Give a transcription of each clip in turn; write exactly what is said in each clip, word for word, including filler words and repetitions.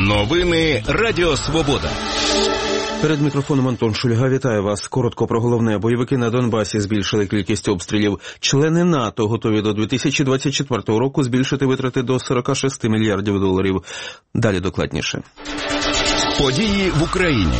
Новини Радіо Свобода. Перед мікрофоном Антон Шульга. Вітаю вас. Коротко про головне. Бойовики на Донбасі збільшили кількість обстрілів. Члени НАТО готові до дві тисячі двадцять четвертого року збільшити витрати до сорок шість мільярдів доларів. Далі докладніше. Події в Україні.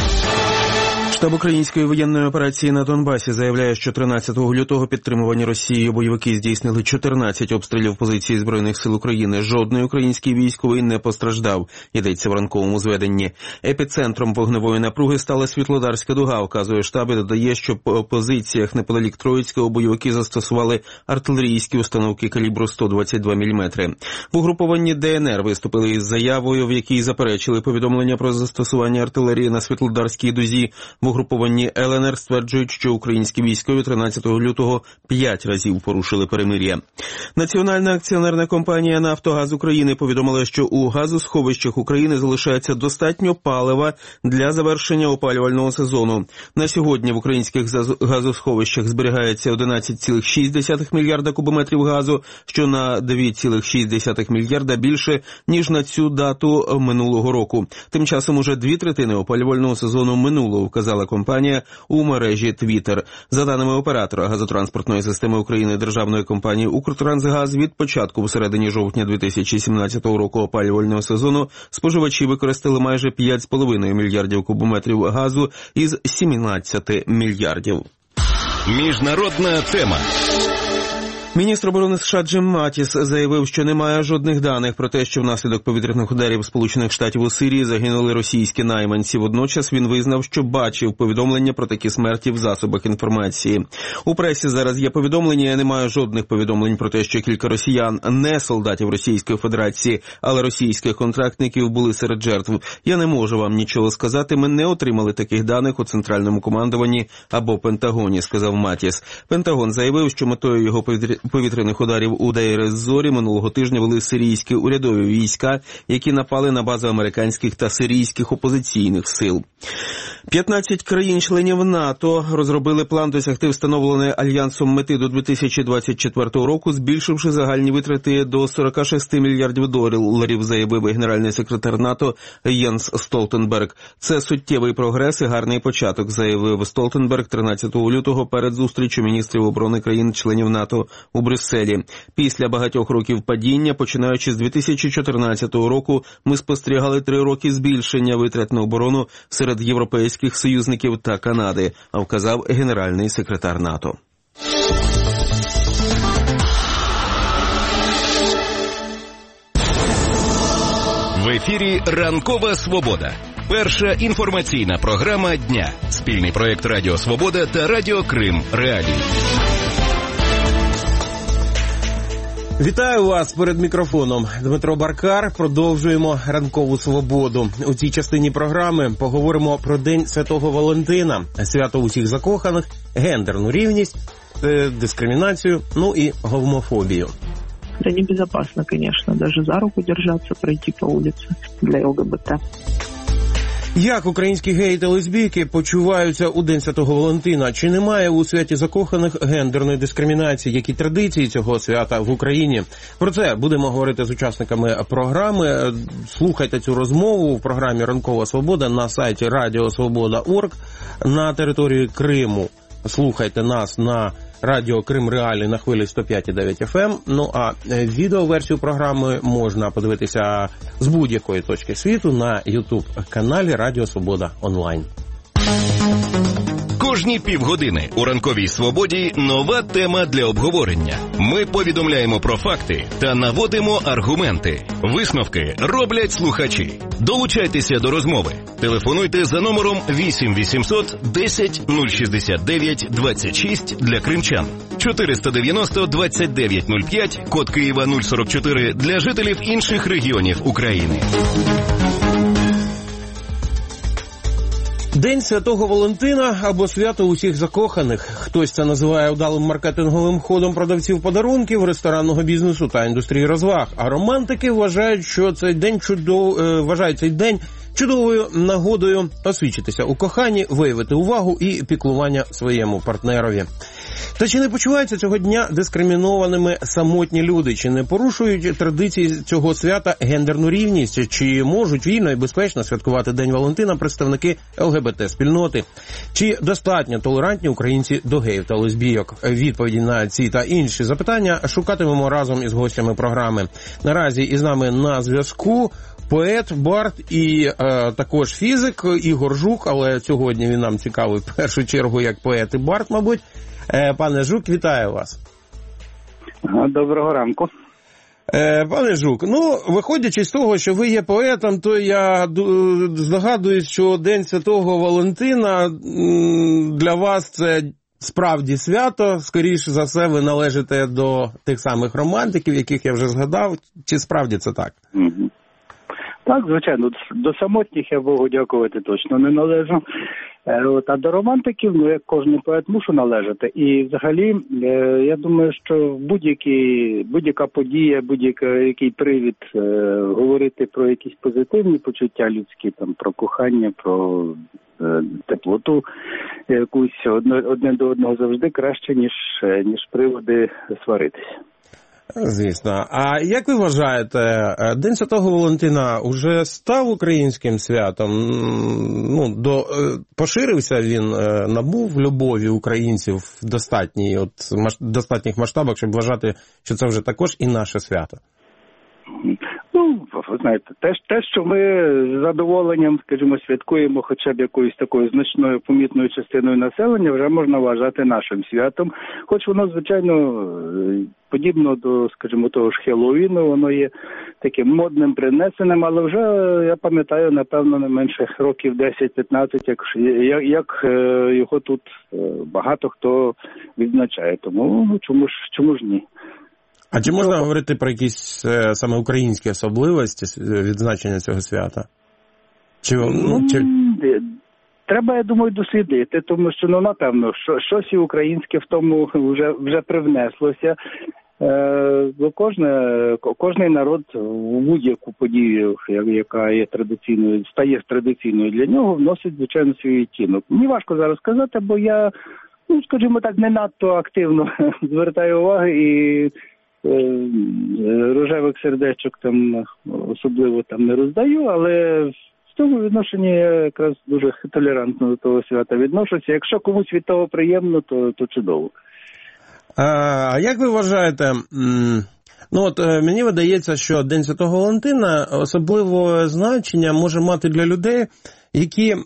Штаб української воєнної операції на Донбасі заявляє, що тринадцятого лютого підтримувані Росією бойовики здійснили чотирнадцять обстрілів позицій Збройних сил України. Жодний український військовий не постраждав, йдеться в ранковому зведенні. Епіцентром вогневої напруги стала Світлодарська дуга, вказує штаб і додає, що по позиціях неподалік Троїцького бойовики застосували артилерійські установки калібру сто двадцять два міліметри. В угрупованні ДНР виступили із заявою, в якій заперечили повідомлення про застосування артилерії на Світлодарській дузі. В угрупованні ЛНР стверджують, що українські військові тринадцятого лютого п'ять разів порушили перемир'я. Національна акціонерна компанія «Нафтогаз України» повідомила, що у газосховищах України залишається достатньо палива для завершення опалювального сезону. На сьогодні в українських газосховищах зберігається одинадцять цілих шість десятих мільярда кубометрів газу, що на два цілих шість десятих мільярда більше, ніж на цю дату минулого року. Тим часом уже дві третини опалювального сезону минуло, вказала компанія у мережі Twitter. За даними оператора газотранспортної системи України державної компанії «Укртрансгаз», від початку в середині жовтня дві тисячі сімнадцятого року опалювального сезону споживачі використали майже п'ять з половиною мільярдів кубометрів газу із сімнадцяти мільярдів. Міжнародна тема. Міністр оборони США Джим Матіс заявив, що немає жодних даних про те, що внаслідок повітряних ударів Сполучених Штатів у Сирії загинули російські найманці. Водночас він визнав, що бачив повідомлення про такі смерті в засобах інформації. У пресі зараз є повідомлення, я не маю жодних повідомлень про те, що кілька росіян, не солдатів Російської Федерації, але російських контрактників були серед жертв. Я не можу вам нічого сказати, ми не отримали таких даних у Центральному командуванні або Пентагоні, сказав Матіс. Пентагон заявив, що метою його повітряних ударів у Дейр-ез-Зорі минулого тижня вели сирійські урядові війська, які напали на бази американських та сирійських опозиційних сил. п'ятнадцять країн-членів НАТО розробили план досягти встановленої Альянсом мети до дві тисячі двадцять четвертого року, збільшивши загальні витрати до сорок шість мільярдів доларів, заявив генеральний секретар НАТО Єнс Столтенберг. Це суттєвий прогрес і гарний початок, заявив Столтенберг тринадцятого лютого перед зустрічю міністрів оборони країн-членів НАТО у Брюсселі. Після багатьох років падіння, починаючи з дві тисячі чотирнадцятого року, ми спостерігали три роки збільшення витрат на оборону серед європейських союзників та Канади, а вказав генеральний секретар НАТО. В ефірі «Ранкова Свобода». Перша інформаційна програма дня. Спільний проєкт Радіо Свобода та Радіо Крим Реалії. Вітаю вас перед мікрофоном. Дмитро Баркар. Продовжуємо «Ранкову Свободу». У цій частині програми поговоримо про День Святого Валентина, свято усіх закоханих, гендерну рівність, дискримінацію, ну і гомофобію. Да небезопасно, конечно, даже за руку держаться, пройти по улице для ЛГБТ. Як українські геї та лесбійки почуваються у День Святого Валентина? Чи немає у святі закоханих гендерної дискримінації? Які традиції цього свята в Україні? Про це будемо говорити з учасниками програми. Слухайте цю розмову в програмі «Ранкова Свобода» на сайті радіо свобода крапка орг. На території Криму слухайте нас на Радіо Крим Реалії на хвилі сто п'ять і дев'ять еф ем. Ну а відеоверсію програми можна подивитися з будь-якої точки світу на ютуб-каналі Радіо Свобода онлайн. Кожні півгодини у «Ранковій Свободі» нова тема для обговорення. Ми повідомляємо про факти та наводимо аргументи. Висновки роблять слухачі. Долучайтеся до розмови. Телефонуйте за номером вісім вісімсот десять нуль шістдесят дев'ять двадцять шість для кримчан, чотириста дев'яносто двадцять дев'ять нуль п'ять, код Києва нуль сорок чотири для жителів інших регіонів України. День Святого Валентина або свято усіх закоханих. Хтось це називає вдалим маркетинговим ходом продавців подарунків, ресторанного бізнесу та індустрії розваг. А романтики вважають, що цей день чудов... вважають цей день чудовою нагодою освідчитися у коханні, виявити увагу і піклування своєму партнерові. Та чи не почуваються цього дня дискримінованими самотні люди? Чи не порушують традиції цього свята гендерну рівність? Чи можуть вільно і безпечно святкувати День Валентина представники ЛГБТ-спільноти? Чи достатньо толерантні українці до геїв та лесбійок? Відповіді на ці та інші запитання шукатимемо разом із гостями програми. Наразі із нами на зв'язку поет, бард і е, також фізик Ігор Жук, але сьогодні він нам цікавий в першу чергу як поет і бард, мабуть. Е, пане Жук, вітаю вас. Доброго ранку. Е, пане Жук, ну, виходячи з того, що ви є поетом, то я здогадуюсь, що День Святого Валентина для вас це справді свято. Скоріше за все, ви належите до тих самих романтиків, яких я вже згадав. Чи справді це так? Угу. Так, звичайно. До самотніх я, Богу дякувати, точно не належу. От, а до романтиків, ну, як кожен поет, мушу належати. І взагалі, я думаю, що будь-які, будь-яка подія, будь-який привід е, говорити про якісь позитивні почуття людські, там, про кохання, про е, теплоту якусь одне, одне до одного завжди краще, ніж, ніж приводи сваритися. Звісно. А як ви вважаєте, День Святого Валентина уже став українським святом? Ну, до, поширився він, набув любові українців в достатній, от, достатніх масштабах, щоб вважати, що це вже також і наше свято? Ну, ви знаєте, те, те, що ми з задоволенням, скажімо, святкуємо хоча б якоюсь такою значною помітною частиною населення, вже можна вважати нашим святом. Хоч воно, звичайно, подібно до, скажімо, того ж Хеллоуіну, воно є таким модним, принесеним, але вже, я пам'ятаю, напевно, не менше років десять-п'ятнадцять, як, як, як його тут багато хто відзначає. Тому ну, чому ж, чому ж ні? А чи можна говорити про якісь е, саме українські особливості відзначення цього свята? Чи, ну, чи... Треба, я думаю, дослідити, тому що, ну, напевно, що, щось і українське в тому вже, вже привнеслося. Е, бо кожне, кожний народ в будь-яку подію, яка є традиційною, стає традиційною для нього, вносить, звичайно, свій відтінок. Мені важко зараз сказати, бо я, ну, скажімо так, не надто активно звертаю уваги і рожевих сердечок там особливо там не роздаю, але в цьому відношенні я якраз дуже толерантно до того свята відношуся. Якщо комусь від того приємно, то, то чудово. А як ви вважаєте, ну от мені видається, що День Святого Валентина особливе значення може мати для людей, які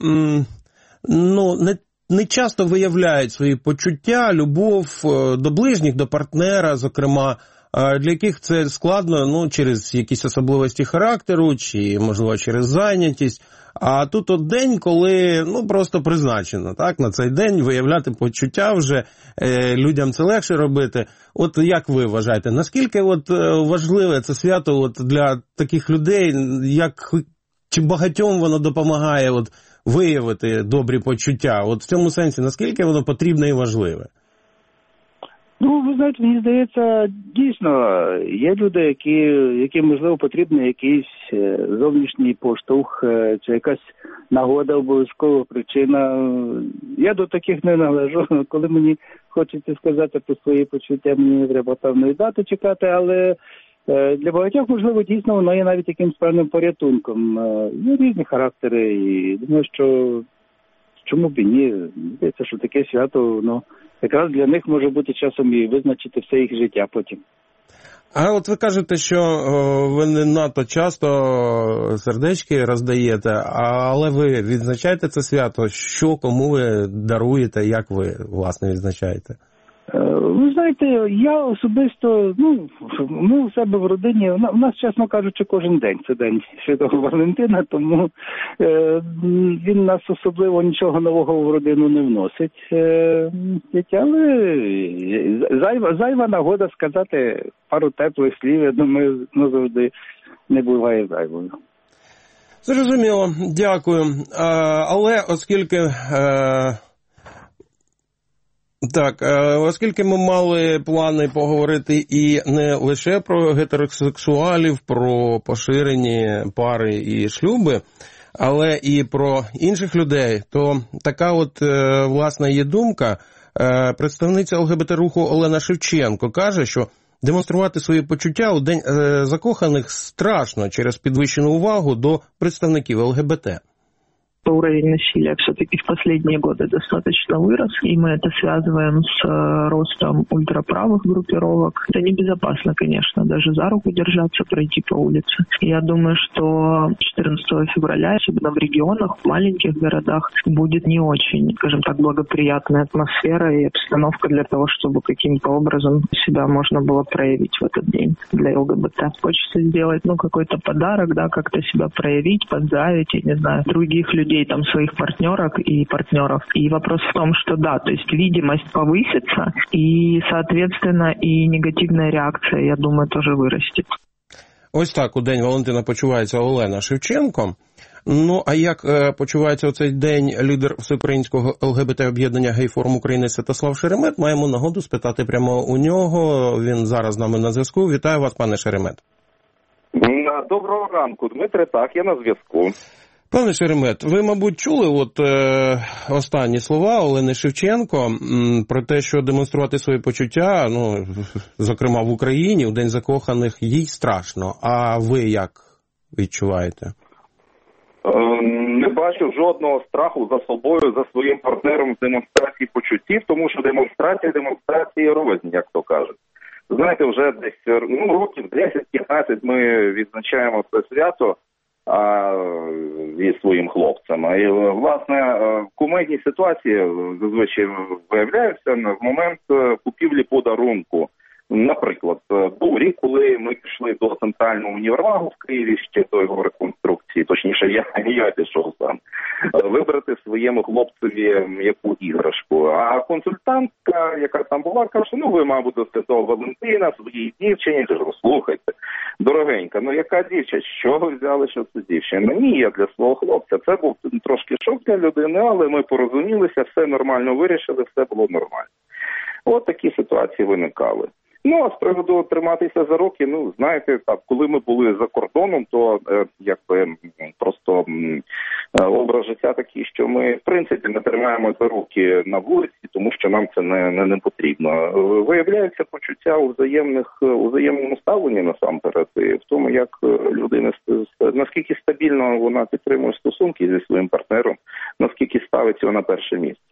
ну не не часто виявляють свої почуття, любов до ближніх, до партнера, зокрема, для яких це складно, ну, через якісь особливості характеру, чи, можливо, через зайнятість. А тут от день, коли, ну, просто призначено, так, на цей день виявляти почуття вже, е, людям це легше робити. От як ви вважаєте, наскільки от важливе це свято от для таких людей, як, чи багатьом воно допомагає от виявити добрі почуття? От в цьому сенсі, наскільки воно потрібне і важливе? Ну, ви знаєте, мені здається, дійсно, є люди, які, яким, можливо, потрібен якийсь зовнішній поштовх, чи якась нагода, обов'язкова причина. Я до таких не належу. Коли мені хочеться сказати про свої почуття, мені не треба певної дати чекати, але для багатьох, можливо, дійсно воно є навіть якимсь певним порятунком. Є різні характери, і думаю, що чому б і ні. Здається, що таке свято, воно якраз для них може бути часом і визначити все їх життя потім. А от ви кажете, що ви не надто часто сердечки роздаєте, але ви відзначаєте це свято? Що, кому ви даруєте, як ви, власне, відзначаєте? Ви знаєте, я особисто, ну, ми у себе в родині, у нас, чесно кажучи, кожен день це День Святого Валентина, тому е, він нас особливо нічого нового в родину не вносить. Е, але зайва, зайва нагода сказати пару теплих слів, я думаю, ну, завжди не буває зайвою. Зрозуміло, дякую. А, але оскільки... А... Так, оскільки ми мали плани поговорити і не лише про гетеросексуалів, про поширені пари і шлюби, але і про інших людей, то така от, власне, є думка, Представниця ЛГБТ-руху Олена Шевченко каже, що демонструвати свої почуття у День закоханих страшно через підвищену увагу до представників ЛГБТ. Уровень насилия все-таки в последние годы достаточно вырос, и мы это связываем с ростом ультраправых группировок. Это небезопасно, конечно, даже за руку держаться, пройти по улице. Я думаю, что четырнадцатого февраля, особенно в регионах, в маленьких городах, будет не очень, скажем так, благоприятная атмосфера и обстановка для того, чтобы каким-то образом себя можно было проявить в этот день для ЛГБТ. Хочется сделать, ну, какой-то подарок, да, как-то себя проявить, поздравить, я не знаю, других людей, там, своих партнерок и партнеров. И вопрос в том, что да, то есть видимость повысится, и, соответственно, и негативная реакция, я думаю, тоже вырастет. Ось так у День Валентина почувається Олена Шевченко. Ну, а як е, почувається у цей день лідер всеукраїнського ЛГБТ-об'єднання «Гей-форум України» Святослав Шеремет? Маємо нагоду спитати прямо у нього. Він зараз з нами на зв'язку. Вітаю вас, пане Шеремет. Доброго ранку, Дмитре. Так, я на зв'язку. Пане Шеремет, ви, мабуть, чули от е, останні слова Олени Шевченко м, про те, що демонструвати свої почуття, ну, зокрема в Україні, у День закоханих, їй страшно. А ви як відчуваєте? Е, не бачу жодного страху за собою, за своїм партнером в демонстрації почуттів, тому що демонстрація демонстрації розні, як то кажуть. Знаєте, вже десь ну, років десять-п'ятнадцять ми відзначаємо це свято а, зі своїм хлопцем. І, власне, кумедні ситуації зазвичай виявляються в момент купівлі подарунку. Наприклад, був рік, коли ми пішли до центрального універмагу в Києві, ще до його реконструкції, точніше, я, я пішов сам, вибрати своєму хлопцеві яку іграшку. А консультантка, яка там була, каже, ну ви, мабуть, до Святого Валентина, своїй дівчині. Кажу, слухайте, дорогенька, ну яка дівчина, що ви взяли, що це дівчина? Ні, я для свого хлопця. Це був трошки шок для людини, але ми порозумілися, все нормально вирішили, все було нормально. От такі ситуації виникали. Ну, а з приводу триматися за руки, ну, знаєте, так, коли ми були за кордоном, то е, якби просто е, образ життя такий, що ми, в принципі, не тримаємо за руки на вулиці, тому що нам це не, не, не потрібно. Виявляється почуття у взаємних, у взаємному ставленні насамперед, і в тому, як людина, наскільки стабільно вона підтримує стосунки зі своїм партнером, наскільки ставить його на перше місце.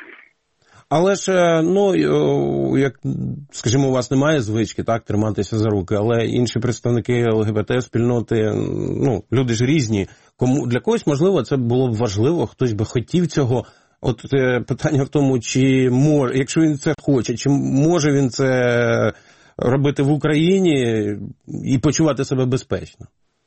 Але ж, ну, як, скажімо, у вас немає звички, так, триматися за руки, але інші представники ЛГБТ-спільноти, ну, люди ж різні. Кому, для когось, можливо, це було б важливо, хтось би хотів цього. От питання в тому, чи може, якщо він це хоче, чи може він це робити в Україні і почувати себе безпечно?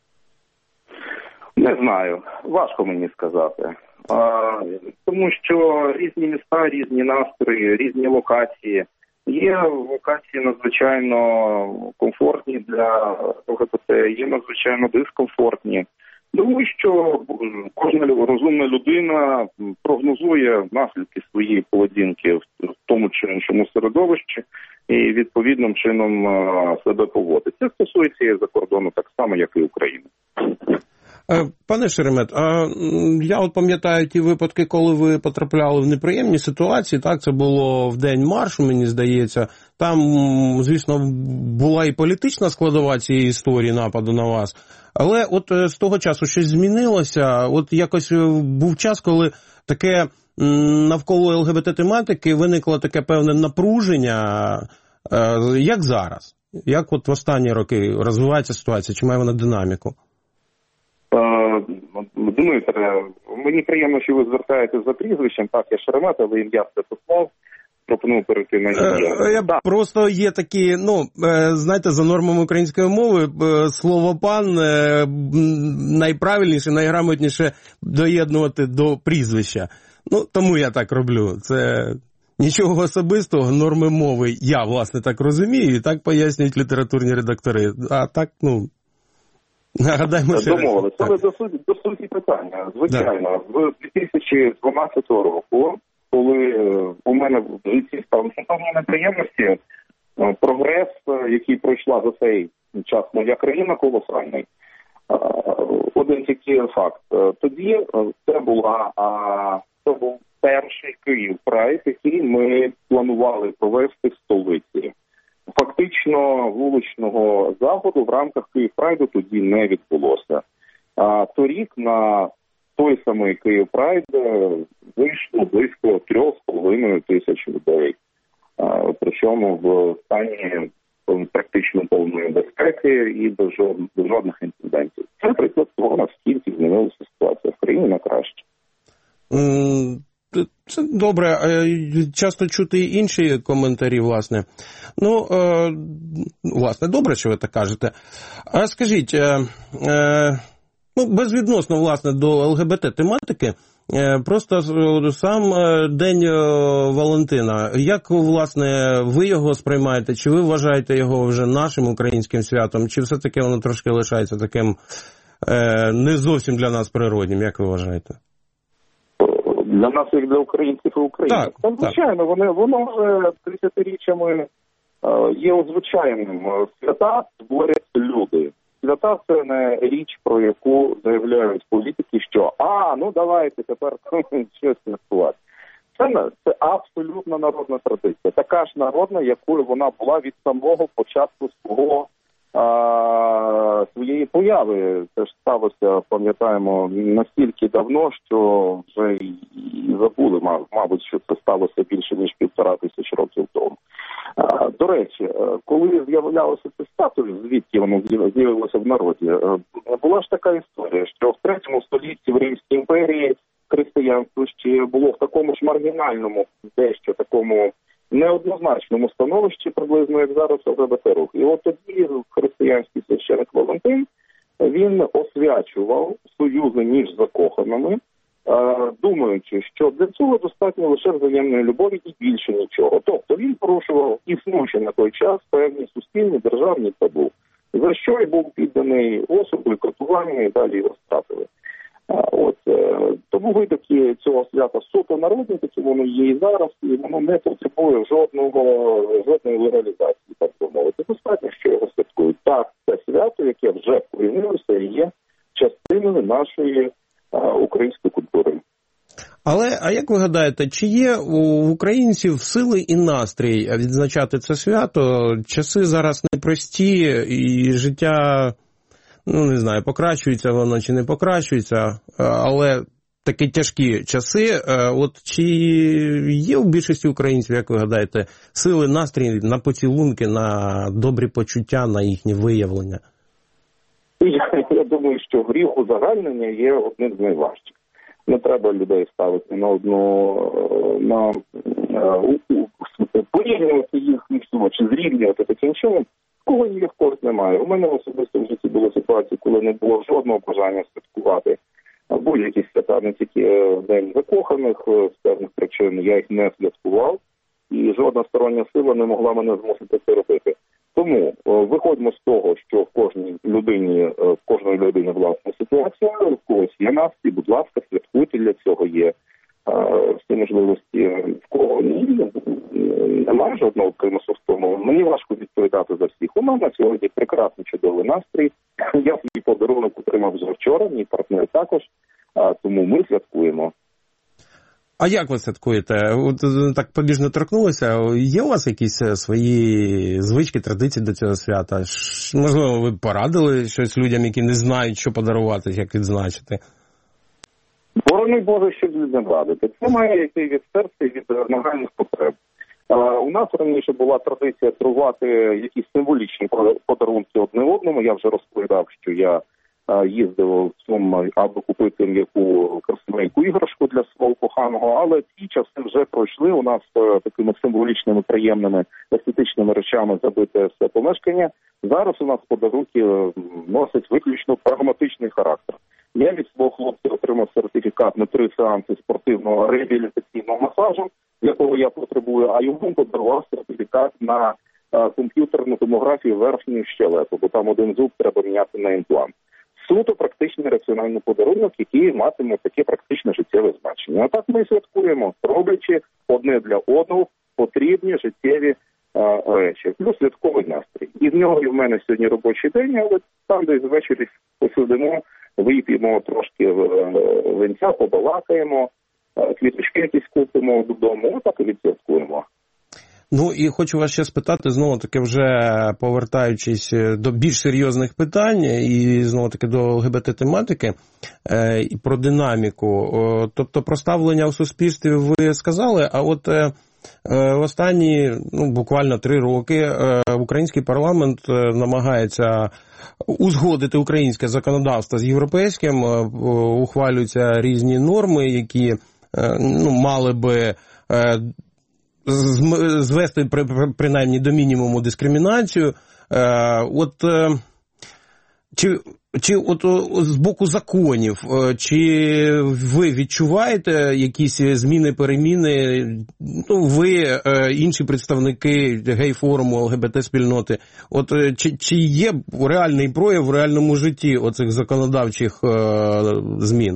Не знаю. Важко мені сказати. А, тому що різні міста, різні настрої, різні локації. Є локації надзвичайно комфортні для ЛГБТ, є надзвичайно дискомфортні. Тому що кожна розумна людина прогнозує наслідки своєї поведінки в тому чи іншому середовищі і відповідним чином себе поводить. Це стосується і за кордону так само, як і України. Пане Шеремет, а я от пам'ятаю ті випадки, коли ви потрапляли в неприємні ситуації, так, це було в день маршу, мені здається, там, звісно, була і політична складова цієї історії нападу на вас, але от з того часу щось змінилося, от якось був час, коли таке навколо ЛГБТ-тематики виникло таке певне напруження, як зараз? Як от в останні роки розвивається ситуація, чи має вона динаміку? Дмитре, мені приємно, що ви звертаєтесь за прізвищем. Так, я Шеремет, але ім'я Святослав. Пропоную перейти на ім'я. Я да. Просто є такі, ну, знаєте, за нормами української мови, слово «пан» найправильніше, найграмотніше доєднувати до прізвища. Ну, тому я так роблю. Це нічого особистого, норми мови. Я, власне, так розумію, і так пояснюють літературні редактори. А так, ну... Нагадаємо, що... Домовились. Але до суті, до суті питання. Звичайно, да. В дві тисячі дванадцятого року, коли у мене в житті стали певні неприємності, прогрес, який пройшла за цей час моя країна, колосальний. Один тільки факт. Тоді це була, це був перший Київ Прайд, який ми планували провести в столиці. Фактично вуличного заходу в рамках Київ Прайду тоді не відбулося. А торік на той самий Київ Прайд вийшло близько трьох з половиною тисяч людей. А, причому в стані практично повної безпеки і без жодних, без жодних інцидентів. Це приклад того, наскільки змінилася ситуація в країні на краще. Це добре. Часто чути і інші коментарі, власне. Ну, власне, добре, що ви так кажете. А скажіть, ну, безвідносно, власне, до ЛГБТ-тематики, просто сам День Валентина. Як, власне, ви його сприймаєте? Чи ви вважаєте його вже нашим українським святом? Чи все-таки воно трошки лишається таким не зовсім для нас природнім? Як ви вважаєте? Для нас, як для українців і українців. Так, звичайно, воно, воно вже тридцятиріччями є узвичайним. Свята творять люди. Свята – це не річ, про яку заявляють політики, що «а, ну давайте тепер щось святкувати». Це, це абсолютно народна традиція. Така ж народна, якою вона була від самого початку свого, а, своєї появи. Це ж сталося, пам'ятаємо, настільки давно, що вже і забули, мабуть, що це сталося більше, ніж півтора тисяч років тому. А, до речі, коли з'являлося це статус, звідки воно з'явилося в народі, була ж така історія, що в третьому столітті в Римській імперії християнство ще було в такому ж маргінальному, дещо такому неоднозначному становищі, приблизно як зараз ЛГБТ-рух. І от тоді християнський священик Валентин, він освячував союзи між закоханими, думаючи, що для цього достатньо лише взаємної любові і більше нічого. Тобто він порушував існуючі на той час певні суспільні державні табу, за що й був підданий осуду і катуванню, і далі його стратили. От, тому витоки цього свята суто народні, такі воно є і зараз, і воно не потребує жодного, жодної легалізації, так би мовити. Достатньо, що його святкують. Так, це свято, яке вже вкорінилося і є частиною нашої а, української культури. Але, а як ви гадаєте, чи є у українців сили і настрій відзначати це свято? Часи зараз непрості, і життя, ну, не знаю, покращується воно чи не покращується, але такі тяжкі часи. От чи є у більшості українців, як ви гадаєте, сили, настрій на поцілунки, на добрі почуття, на їхнє виявлення? Я, я думаю, що гріх узагальнення є одним з найважчих. Не треба людей ставити на одну, на, на порівнювати їх між собою, чи зрівнювати таким чином. Кого є, в когось немає. У мене особисто в житті були ситуації, коли не було жодного бажання святкувати будь-які свята, не тільки День закоханих, з певних причин я їх не святкував, і жодна стороння сила не могла мене змусити це робити. Тому виходимо з того, що в кожній людині, в кожної людини власна ситуація, в когось є настрій, будь ласка, святкуйте, для цього є всі можливості, в кого ні, немає жодного примусу в тому. Мені важко відповідати за всіх. У мене сьогодні прекрасний, чудовий настрій. Я свій подарунок отримав вже вчора, мій партнер також, тому ми святкуємо. А як ви святкуєте? От так побіжно торкнулося. Є у вас якісь свої звички, традиції до цього свята? Можливо, ви порадили щось людям, які не знають, що подарувати, як відзначити? Борони Боже, щоб людям радити. Це має йти від серця і від нагальних потреб. У нас раніше була традиція дарувати якісь символічні подарунки одне одному. Я вже розповідав, що я їздив в цьому, аби купити м'яку красивеньку іграшку для свого коханого, але ці часи вже пройшли. У нас такими символічними, приємними, естетичними речами забите все помешкання. Зараз у нас подарунки носять виключно прагматичний характер. Я від свого хлопця отримав сертифікат на три сеанси спортивного реабілітаційного масажу, якого я потребую, а йому подарував сертифікат на а, комп'ютерну томографію верхньої щелепи, бо там один зуб треба міняти на імплант. Суто практичний раціональний подарунок, який матиме таке практичне життєве значення. А так ми святкуємо, роблячи одне для одного потрібні життєві а, речі. Плюс святковий настрій. І в нього і в мене сьогодні робочий день, але там десь ввечері посидимо, вип'ємо трошки винця, побалакаємо, квіточки якісь купимо додому, так і відсвяткуємо. Ну і хочу вас ще спитати, знову-таки вже повертаючись до більш серйозних питань і знову-таки до ЛГБТ-тематики е, і про динаміку. О, тобто про ставлення у суспільстві ви сказали, а от е, е, останні ну, буквально три роки е, український парламент е, намагається узгодити українське законодавство з європейським, е, ухвалюються різні норми, які е, ну, мали би е, звести принаймні до мінімуму дискримінацію. От чи, чи от з боку законів, чи ви відчуваєте якісь зміни, переміни? Ну, ви, інші представники гей-форуму, ЛГБТ-спільноти, от чи, чи є реальний прояв в реальному житті оцих законодавчих змін?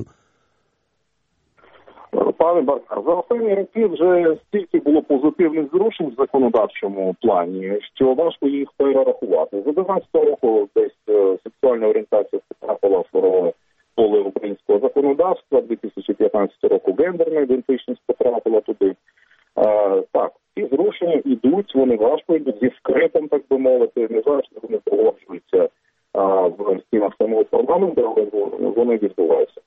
Пане Баркар, за останні роки вже стільки було позитивних зрушень в законодавчому плані, що важко їх перерахувати. За дев'ятнадцятого року десь сексуальна орієнтація потрапила в поле українського законодавства, дві тисячі п'ятнадцятого року гендерна ідентичність потрапила туди. А, так, ці зрушення йдуть, вони важко йдуть зі скрипом, так би мовити, не завжди вони погоджуються в стінах самого парламенту, але вони відбуваються.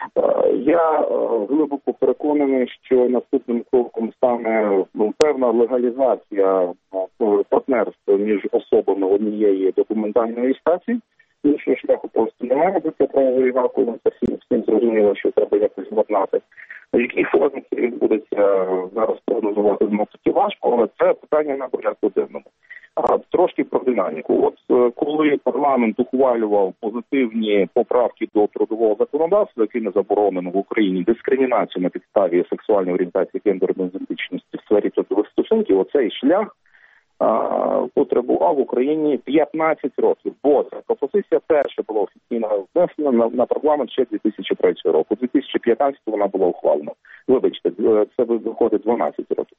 Я глибоко переконаний, що наступним кроком стане певна легалізація партнерств між особами однієї документальної реєстрації. Іншого шляху просто немає, бо це правовий вакуум, це всім, всім зрозуміло, що треба якось владнати. В якій формі це відбудеться, зараз прогнозувати знову таки важко, але це питання на порядку денному. А, трошки про динаміку. От коли парламент ухвалював позитивні поправки до трудового законодавства, яке не заборонено в Україні дискримінацію на підставі сексуальної орієнтації, гендерної ідентичності в сфері трудових стосунків, оцей шлях а, потребував в Україні п'ятнадцять років. Бо ця пропозиція перша була офіційно внесена на, на парламент ще дві тисячі третього року. У дві тисячі п'ятнадцятому вона була ухвалена. Вибачте, це виходить дванадцять років.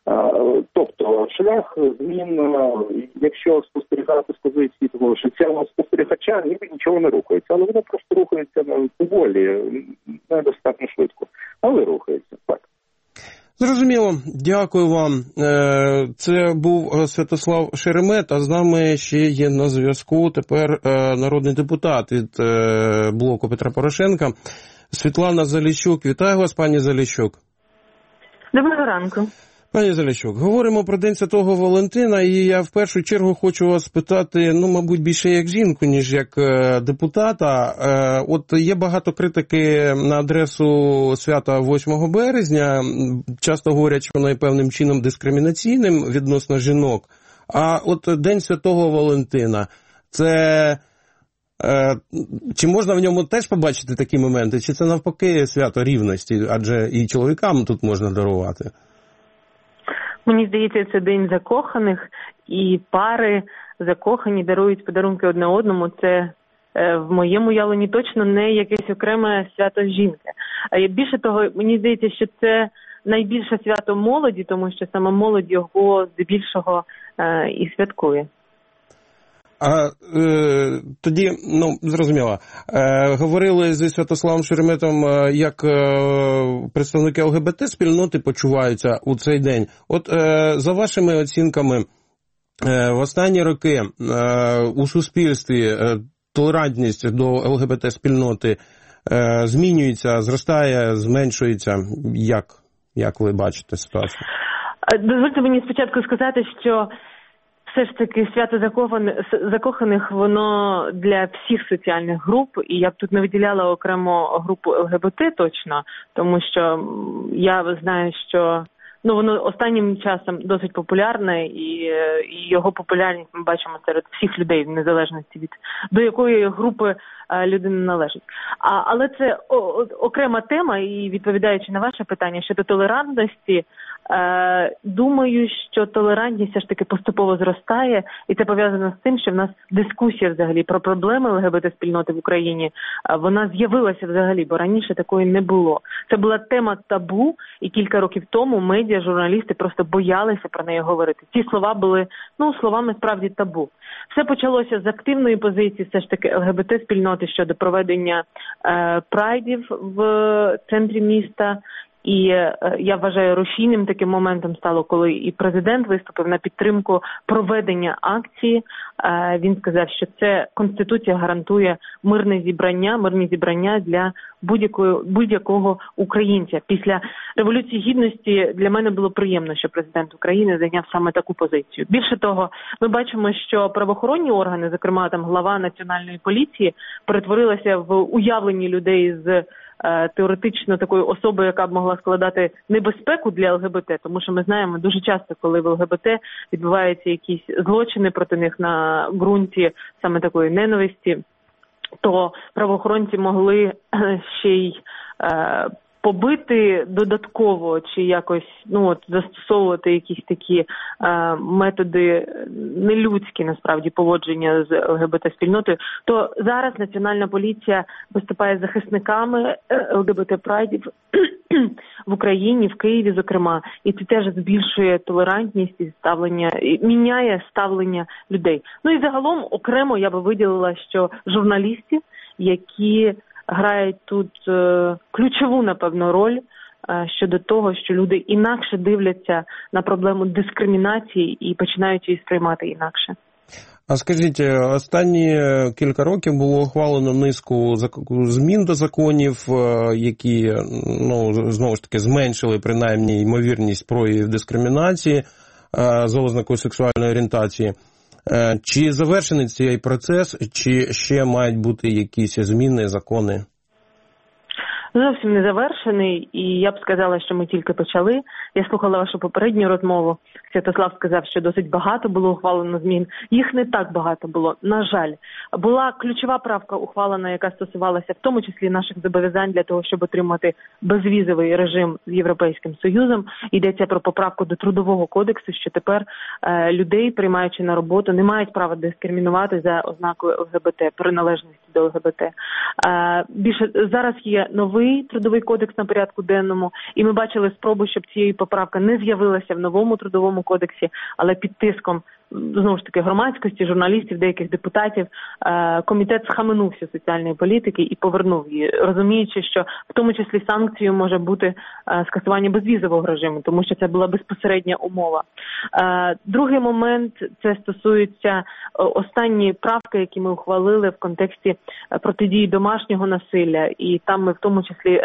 Тобто шлях змін, якщо спостерігати з позиції того, що цього спостерігача ніби нічого не рухається, але воно просто рухається поволі, недостатньо швидко, але рухається, так. Зрозуміло, дякую вам. Це був Святослав Шеремет, а з нами ще є на зв'язку тепер народний депутат від блоку Петра Порошенка Світлана Заліщук. Вітаю вас, пані Заліщук. Доброго ранку. Пані Заліщук, говоримо про День Святого Валентина, і я в першу чергу хочу вас питати, ну, мабуть, більше як жінку, ніж як е, депутата. Е, от є багато критики на адресу свята восьмого березня, часто говорять, що воно є певним чином дискримінаційним відносно жінок. А от День Святого Валентина, це... Е, чи можна в ньому теж побачити такі моменти, чи це навпаки свято рівності, адже і чоловікам тут можна дарувати? Мені здається, це день закоханих, і пари закохані дарують подарунки одне одному. Це е, в моєму уявленні точно не якесь окреме свято жінки. А більше того, мені здається, що це найбільше свято молоді, тому що саме молодь його здебільшого е, і святкує. А е, тоді, ну, зрозуміло, е, говорили зі Святославом Шереметом, е, як е, представники ЛГБТ-спільноти почуваються у цей день. От е, за вашими оцінками, е, в останні роки е, у суспільстві е, толерантність до ЛГБТ-спільноти е, змінюється, зростає, зменшується. Як, як ви бачите ситуацію? Дозвольте мені спочатку сказати, що все ж таки свято закоханих, воно для всіх соціальних груп, і я б тут не виділяла окремо групу ЛГБТ точно, тому що я знаю, що ну воно останнім часом досить популярне, і, і його популярність ми бачимо серед всіх людей, в незалежності від до якої групи людина належить. А, але це о, окрема тема, і відповідаючи на ваше питання щодо толерантності, Е, думаю, що толерантність все ж таки поступово зростає, і це пов'язано з тим, що в нас дискусія взагалі про проблеми ЛГБТ-спільноти в Україні, е, вона з'явилася взагалі, бо раніше такої не було. Це була тема табу, і кілька років тому медіа, журналісти просто боялися про неї говорити. Ці слова були, ну, словами справді табу. Все почалося з активної позиції все ж таки ЛГБТ-спільноти щодо проведення е, прайдів в центрі міста. І я вважаю, рушійним таким моментом стало, коли і президент виступив на підтримку проведення акції. Він сказав, що це Конституція гарантує мирне зібрання, мирні зібрання для будь-якого, будь-якого українця. Після Революції Гідності для мене було приємно, що президент України зайняв саме таку позицію. Більше того, ми бачимо, що правоохоронні органи, зокрема там глава Національної поліції, перетворилася в уявлені людей з теоретично такою особою, яка б могла складати небезпеку для ЛГБТ, тому що ми знаємо дуже часто, коли в ЛГБТ відбуваються якісь злочини проти них на ґрунті саме такої ненависті, то правоохоронці могли ще й е, побити додатково чи якось, ну от застосовувати якісь такі е, методи нелюдські насправді поводження з ЛГБТ-спільнотою, то зараз Національна поліція виступає захисниками ЛГБТ-прайдів в Україні, в Києві, зокрема, і це теж збільшує толерантність і ставлення, і міняє ставлення людей. Ну і загалом окремо я би виділила, що журналістів, які грають тут е, ключову, напевно, роль е, щодо того, що люди інакше дивляться на проблему дискримінації і починають її сприймати інакше. А скажіть, останні кілька років було ухвалено низку змін до законів, які, ну, знову ж таки, зменшили принаймні ймовірність проявів дискримінації за ознакою сексуальної орієнтації. Чи завершений цей процес, чи ще мають бути якісь зміни, закони? Зовсім не завершений, і я б сказала, що ми тільки почали. Я слухала вашу попередню розмову. Святослав сказав, що досить багато було ухвалено змін. Їх не так багато було, на жаль. Була ключова правка ухвалена, яка стосувалася в тому числі наших зобов'язань для того, щоб отримати безвізовий режим з Європейським Союзом. Йдеться про поправку до Трудового кодексу, що тепер е, людей, приймаючи на роботу, не мають права дискримінувати за ознакою ЛГБТ, приналежності до ЛГБТ. Е, більше зараз є новий Трудовий кодекс на порядку денному, і ми бачили спробу, щоб цієї поправка не з'явилася в новому Трудовому кодексі, але під тиском, знову ж таки, громадськості, журналістів, деяких депутатів, комітет схаменувся соціальної політики і повернув її, розуміючи, що в тому числі санкцією може бути скасування безвізового режиму, тому що це була безпосередня умова. Другий момент – це стосується останні правки, які ми ухвалили в контексті протидії домашнього насилля, і там ми в тому числі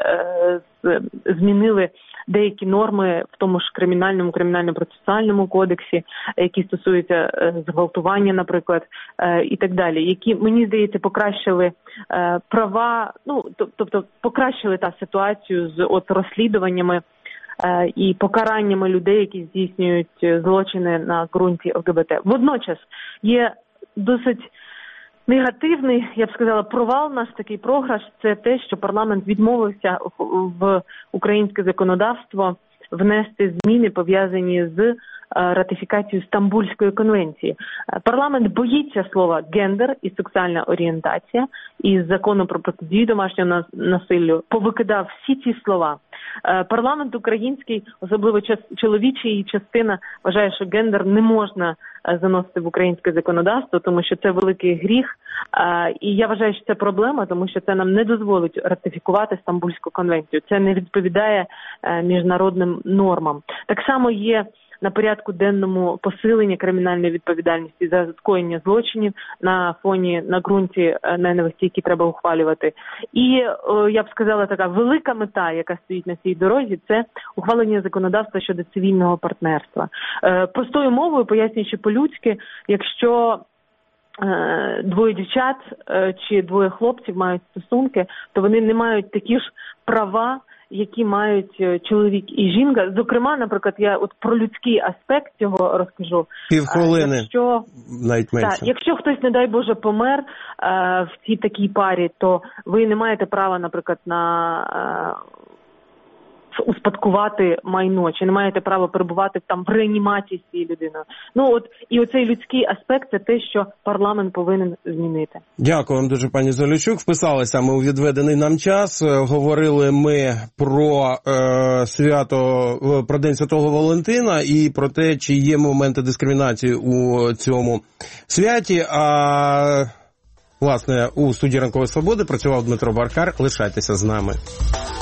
змінили деякі норми в тому ж кримінальному, кримінально-процесуальному кодексі, які стосуються зґвалтування, наприклад, і так далі, які, мені здається, покращили права, ну, тобто покращили та ситуацію з от розслідуваннями і покараннями людей, які здійснюють злочини на ґрунті ЛГБТ. Водночас є досить негативний, я б сказала, провал, наш такий програш, це те, що парламент відмовився в українське законодавство внести зміни, пов'язані з ратифікацією Стамбульської конвенції. Парламент боїться слова «гендер» і «сексуальна орієнтація», і з закону про протидію домашнього насиллю повикидав всі ці слова. Парламент український, особливо чоловіча її частина, вважає, що гендер не можна заносити в українське законодавство, тому що це великий гріх. І я вважаю, що це проблема, тому що це нам не дозволить ратифікувати Стамбульську конвенцію. Це не відповідає міжнародним нормам. Так само є на порядку денному посилення кримінальної відповідальності за скоєння злочинів на фоні, на ґрунті ненависті, які треба ухвалювати. І, я б сказала, така велика мета, яка стоїть на цій дорозі, це ухвалення законодавства щодо цивільного партнерства. Простою мовою, пояснюючи по-людськи, якщо двоє дівчат чи двоє хлопців мають стосунки, то вони не мають такі ж права, які мають чоловік і жінка. Зокрема, наприклад, я от про людський аспект цього розкажу. Півхвилини, якщо, навіть менше. Так, якщо хтось, не дай Боже, помер е, в цій такій парі, то ви не маєте права, наприклад, на е, успадкувати майно, чи не маєте права перебувати там в реанімації з цією людиною. Ну от, і оцей людський аспект – це те, що парламент повинен змінити. Дякую вам дуже, пані Заліщук. Вписалися ми у відведений нам час. Говорили ми про е, свято, про День Святого Валентина і про те, чи є моменти дискримінації у цьому святі. А, власне, у студії «Ранкової свободи» працював Дмитро Баркар. Лишайтеся з нами.